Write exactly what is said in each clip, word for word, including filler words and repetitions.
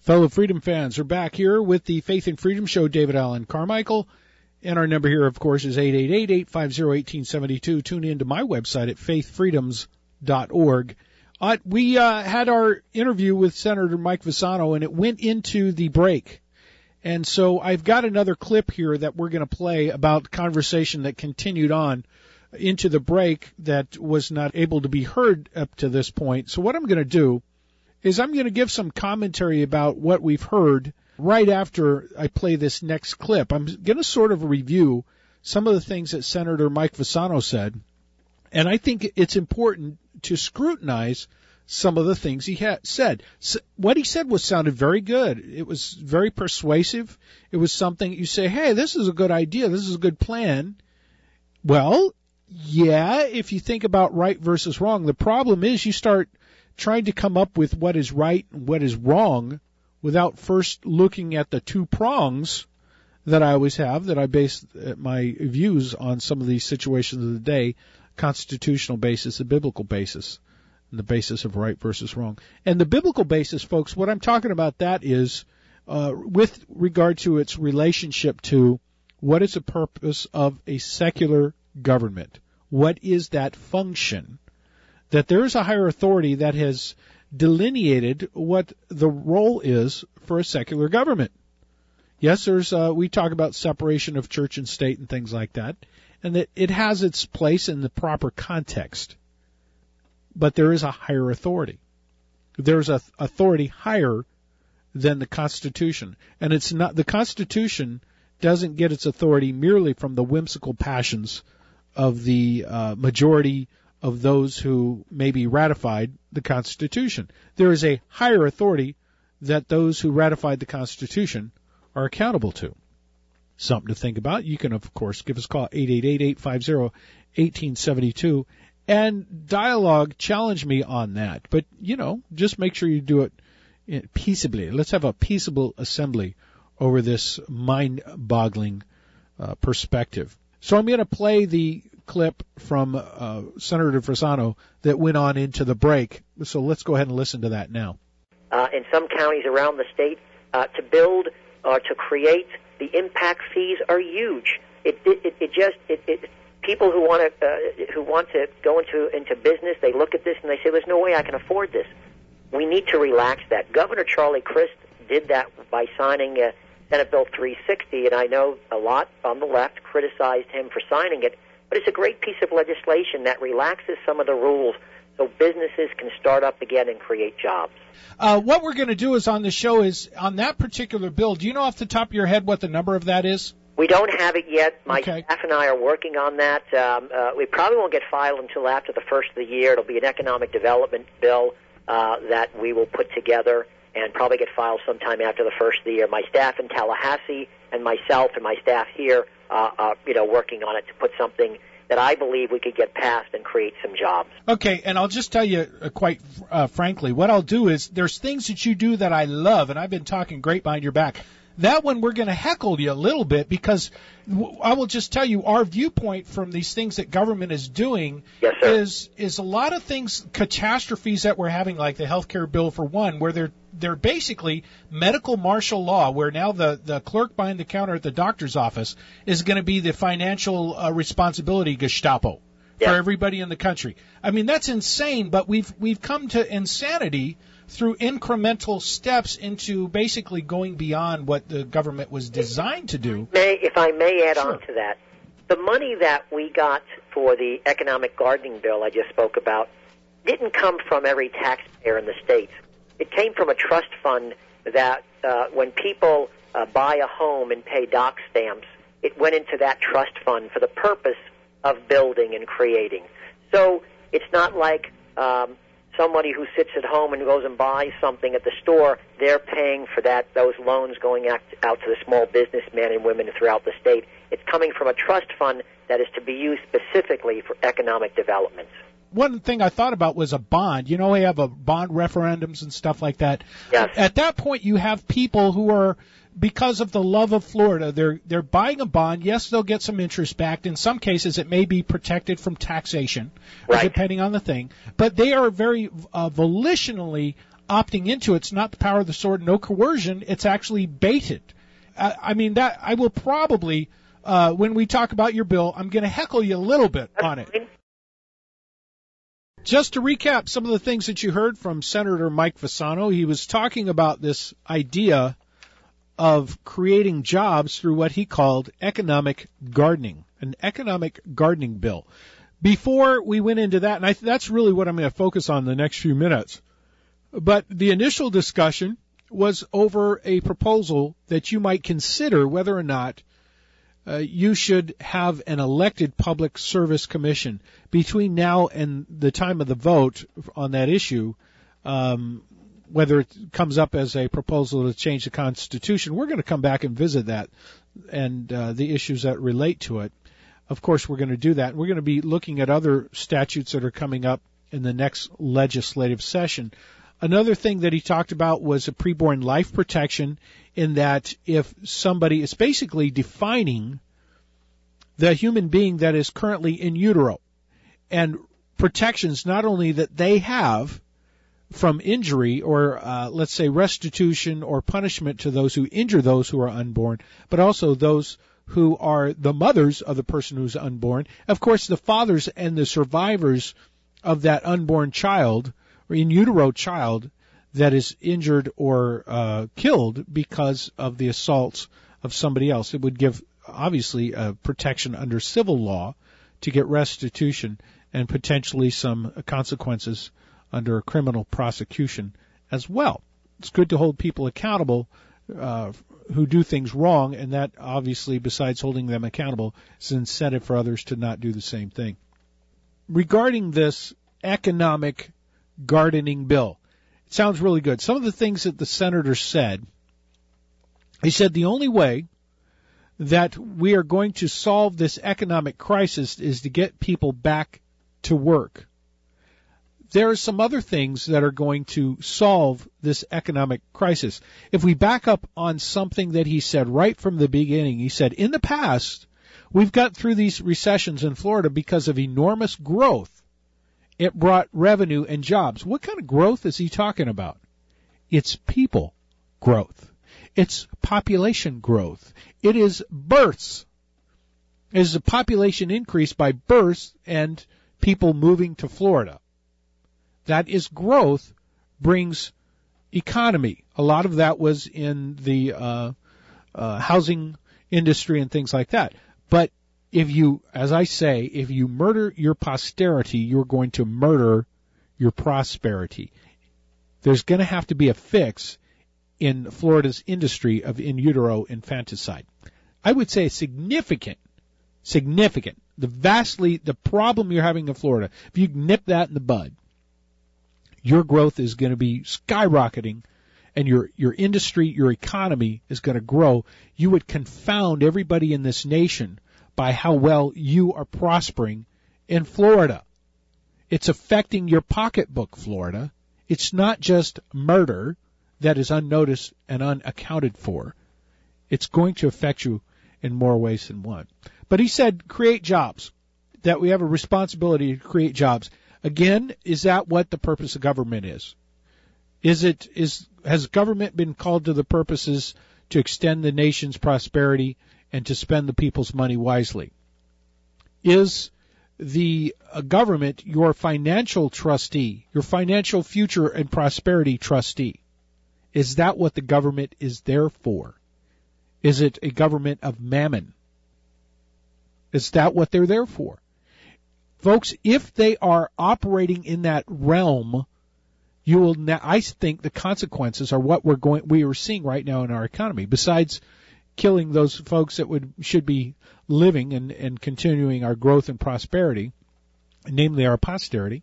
Fellow Freedom fans, we're back here with the Faith and Freedom Show, David Allen Carmichael. And our number here, of course, is eight eight eight, eight five zero, one eight seven two. Tune in to my website at faith freedoms dot org. Uh, we uh, had our interview with Senator Mike Fasano, and it went into the break. And so I've got another clip here that we're going to play about conversation that continued on into the break that was not able to be heard up to this point. So what I'm going to do is I'm going to give some commentary about what we've heard right after I play this next clip. I'm going to sort of review some of the things that Senator Mike Fasano said, and I think it's important to scrutinize some of the things he had said. So what he said was sounded very good. It was very persuasive. It was something you say, hey, this is a good idea. This is a good plan. Well, yeah, if you think about right versus wrong, the problem is you start trying to come up with what is right and what is wrong without first looking at the two prongs that I always have, that I base my views on some of these situations of the day, constitutional basis, the biblical basis, and the basis of right versus wrong. And the biblical basis, folks, what I'm talking about that is uh, with regard to its relationship to what is the purpose of a secular government. What is that function? That there is a higher authority that has delineated what the role is for a secular government. Yes, there's uh, we talk about separation of church and state and things like that, and that it has its place in the proper context. But there is a higher authority. There's a authority higher than the Constitution, and it's not the Constitution doesn't get its authority merely from the whimsical passions of the uh, majority of those who maybe ratified the Constitution. There is a higher authority that those who ratified the Constitution are accountable to. Something to think about. You can, of course, give us a call, eight eight eight, eight five zero, one eight seven two, and dialogue, challenge me on that. But, you know, just make sure you do it peaceably. Let's have a peaceable assembly over this mind-boggling uh, perspective. So I'm going to play the clip from uh, Senator Fasano that went on into the break. So let's go ahead and listen to that now. Uh, in some counties around the state, uh, to build or to create, the impact fees are huge. It it, it just it, it people who want to uh, who want to go into into business, they look at this and they say, "There's no way I can afford this." We need to relax that. Governor Charlie Crist did that by signing uh, Senate Bill three sixty, and I know a lot on the left criticized him for signing it. But it's a great piece of legislation that relaxes some of the rules so businesses can start up again and create jobs. Uh, what we're going to do is on the show is on that particular bill, do you know off the top of your head what the number of that is? We don't have it yet. My okay. staff and I are working on that. Um, uh, we probably won't get filed until after the first of the year. It'll be an economic development bill uh, that we will put together and probably get filed sometime after the first of the year. My staff in Tallahassee and myself and my staff here Uh, uh, you know, working on it to put something that I believe we could get passed and create some jobs. Okay, and I'll just tell you uh, quite uh, frankly, what I'll do is there's things that you do that I love, and I've been talking great behind your back. That one we're going to heckle you a little bit because w- I will just tell you our viewpoint from these things that government is doing yes, sir. is is a lot of things, catastrophes that we're having, like the health care bill for one, where they're they're basically medical martial law, where now the, the clerk behind the counter at the doctor's office is going to be the financial uh, responsibility Gestapo yeah. for everybody in the country. I mean, that's insane, but we've we've come to insanity through incremental steps into basically going beyond what the government was designed to do. May, if I may add sure. on to that, the money that we got for the economic gardening bill I just spoke about didn't come from every taxpayer in the state. It came from a trust fund that uh, when people uh, buy a home and pay doc stamps, it went into that trust fund for the purpose of building and creating. So it's not like um, somebody who sits at home and goes and buys something at the store, they're paying for that, those loans going out, out to the small businessmen and women throughout the state. It's coming from a trust fund that is to be used specifically for economic development. One thing I thought about was a bond. You know, we have a bond referendums and stuff like that. Yes. At that point, you have people who are, because of the love of Florida, they're they're buying a bond. Yes, they'll get some interest back. In some cases, it may be protected from taxation, right. depending on the thing. But they are very uh, volitionally opting into it. It's not the power of the sword, no coercion. It's actually baited. I, I mean, that I will probably, uh, when we talk about your bill, I'm going to heckle you a little bit That's on it. fine. Just to recap some of the things that you heard from Senator Mike Fasano, he was talking about this idea of creating jobs through what he called economic gardening, an economic gardening bill. Before we went into that, and I, that's really what I'm going to focus on the next few minutes, but the initial discussion was over a proposal that you might consider whether or not uh, you should have an elected public service commission. Between now and the time of the vote on that issue, um, whether it comes up as a proposal to change the Constitution, we're going to come back and visit that and uh, the issues that relate to it. Of course, we're going to do that. We're going to be looking at other statutes that are coming up in the next legislative session. Another thing that he talked about was a preborn life protection, in that if somebody is basically defining the human being that is currently in utero, and protections not only that they have from injury or, uh, let's say, restitution or punishment to those who injure those who are unborn, but also those who are the mothers of the person who's unborn. Of course, the fathers and the survivors of that unborn child or in utero child that is injured or uh, killed because of the assaults of somebody else. It would give, obviously, uh, protection under civil law to get restitution and potentially some consequences under a criminal prosecution as well. It's good to hold people accountable uh, who do things wrong, and that obviously, besides holding them accountable, is an incentive for others to not do the same thing. Regarding this economic gardening bill, it sounds really good. Some of the things that the senator said, he said the only way that we are going to solve this economic crisis is to get people back to work. There are some other things that are going to solve this economic crisis. If we back up on something that he said right from the beginning, he said, in the past, we've got through these recessions in Florida because of enormous growth. It brought revenue and jobs. What kind of growth is he talking about? It's people growth. It's population growth. It is births. It is a population increase by births and people moving to Florida. That is growth, brings economy. A lot of that was in the uh, uh, housing industry and things like that. But if you, as I say, if you murder your posterity, you're going to murder your prosperity. There's going to have to be a fix in Florida's industry of in utero infanticide. I would say significant, significant. The vastly, the problem you're having in Florida, if you nip that in the bud, your growth is going to be skyrocketing, and your, your industry, your economy is going to grow. You would confound everybody in this nation by how well you are prospering in Florida. It's affecting your pocketbook, Florida. It's not just murder that is unnoticed and unaccounted for. It's going to affect you in more ways than one. But he said create jobs, that we have a responsibility to create jobs. Again, is that what the purpose of government is? Is it, is, has government been called to the purposes to extend the nation's prosperity and to spend the people's money wisely? Is the uh, government your financial trustee, your financial future and prosperity trustee? Is that what the government is there for? Is it a government of mammon? Is that what they're there for? Folks, if they are operating in that realm, you will. Now, I think the consequences are what we're going, we are seeing right now in our economy. Besides killing those folks that would should be living and, and continuing our growth and prosperity, namely our posterity.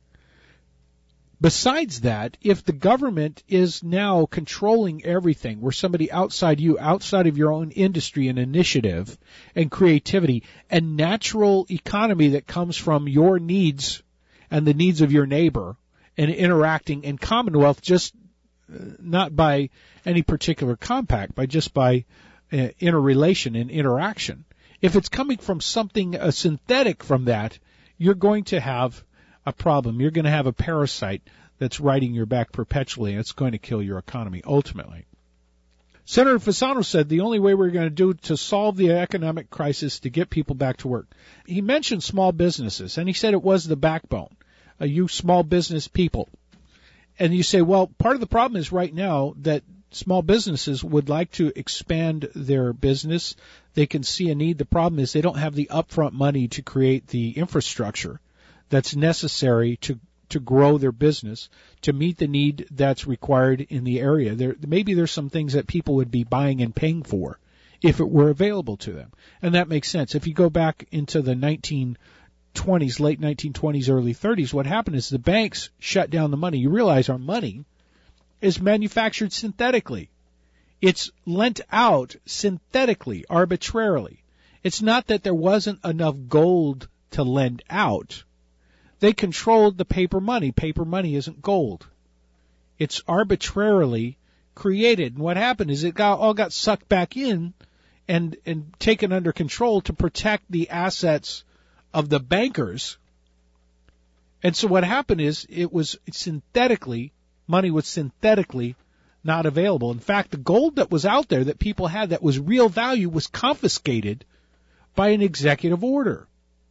Besides that, if the government is now controlling everything, where somebody outside you, outside of your own industry and initiative and creativity and natural economy that comes from your needs and the needs of your neighbor and interacting in commonwealth, just not by any particular compact, but just by uh, interrelation and interaction. If it's coming from something uh, synthetic from that, you're going to have a problem. You're going to have a parasite that's riding your back perpetually, and it's going to kill your economy ultimately. Senator Fasano said the only way we're going to do to solve the economic crisis to get people back to work. He mentioned small businesses, and he said it was the backbone, uh, you small business people. And you say, well, part of the problem is right now that small businesses would like to expand their business. They can see a need. The problem is they don't have the upfront money to create the infrastructure that's necessary to to grow their business, to meet the need that's required in the area. There, maybe there's some things that people would be buying and paying for if it were available to them. And that makes sense. If you go back into the nineteen twenties, late nineteen twenties, early thirties, what happened is the banks shut down the money. You realize our money is manufactured synthetically. It's lent out synthetically, arbitrarily. It's not that there wasn't enough gold to lend out. They controlled the paper money. Paper money isn't gold. It's arbitrarily created. And what happened is it got, all got sucked back in and, and taken under control to protect the assets of the bankers. And so what happened is it was synthetically, money was synthetically not available. In fact, the gold that was out there that people had that was real value was confiscated by an executive order.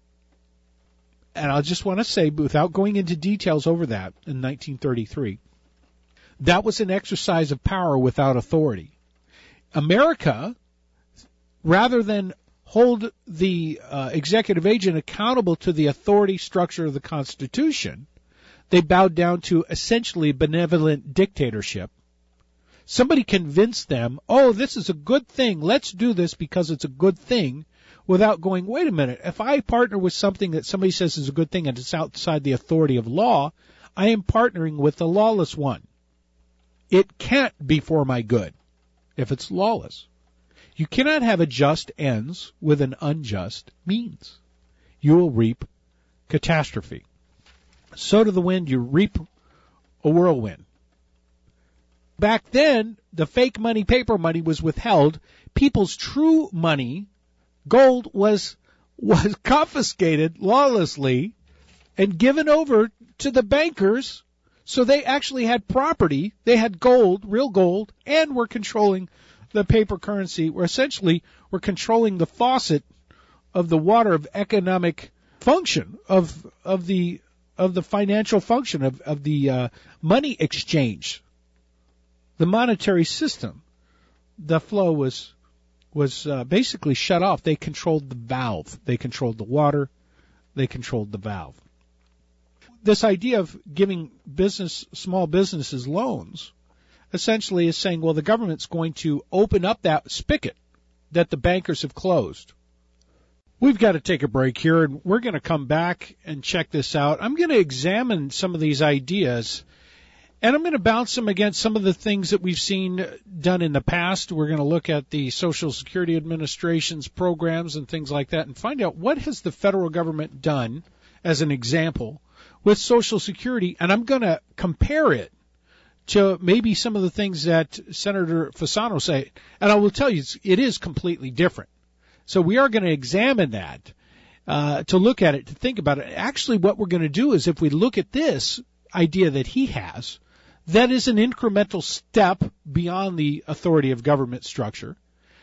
And I just want to say, without going into details over that, in nineteen thirty-three, that was an exercise of power without authority. America, rather than hold the uh, executive agent accountable to the authority structure of the Constitution, they bowed down to essentially benevolent dictatorship. Somebody convinced them, oh, this is a good thing, let's do this because it's a good thing, without going, wait a minute, if I partner with something that somebody says is a good thing and it's outside the authority of law, I am partnering with the lawless one. It can't be for my good if it's lawless. You cannot have a just ends with an unjust means. You will reap catastrophe. So to the wind, you reap a whirlwind. Back then, the fake money, paper money was withheld. People's true money, gold, was was confiscated lawlessly and given over to the bankers. So they actually had property. They had gold, real gold, and were controlling the paper currency. Were essentially were controlling the faucet of the water of economic function of of the of the financial function of of the uh, money exchange, the monetary system. The flow was was uh, basically shut off. They controlled the valve. They controlled the water. They controlled the valve. This idea of giving business, small businesses loans, essentially is saying, well, the government's going to open up that spigot that the bankers have closed. We've got to take a break here, and we're going to come back and check this out. I'm going to examine some of these ideas, and I'm going to bounce them against some of the things that we've seen done in the past. We're going to look at the Social Security Administration's programs and things like that and find out what has the federal government done, as an example, with Social Security, and I'm going to compare it to maybe some of the things that Senator Fasano say. And I will tell you, it is completely different. So we are going to examine that, uh, to look at it, to think about it. Actually, what we're going to do is if we look at this idea that he has, that is an incremental step beyond the authority of government structure.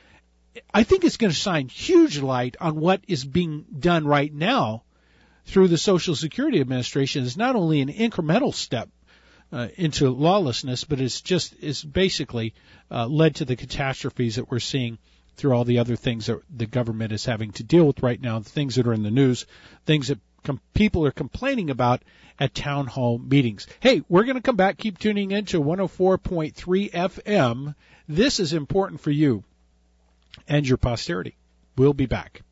I think it's going to shine huge light on what is being done right now through the Social Security Administration. Is not only an incremental step uh, into lawlessness, but it's just is basically uh, led to the catastrophes that we're seeing through all the other things that the government is having to deal with right now, the things that are in the news, things that com- people are complaining about at town hall meetings. Hey, we're going to come back. Keep tuning in to one oh four point three F M. This is important for you and your posterity. We'll be back.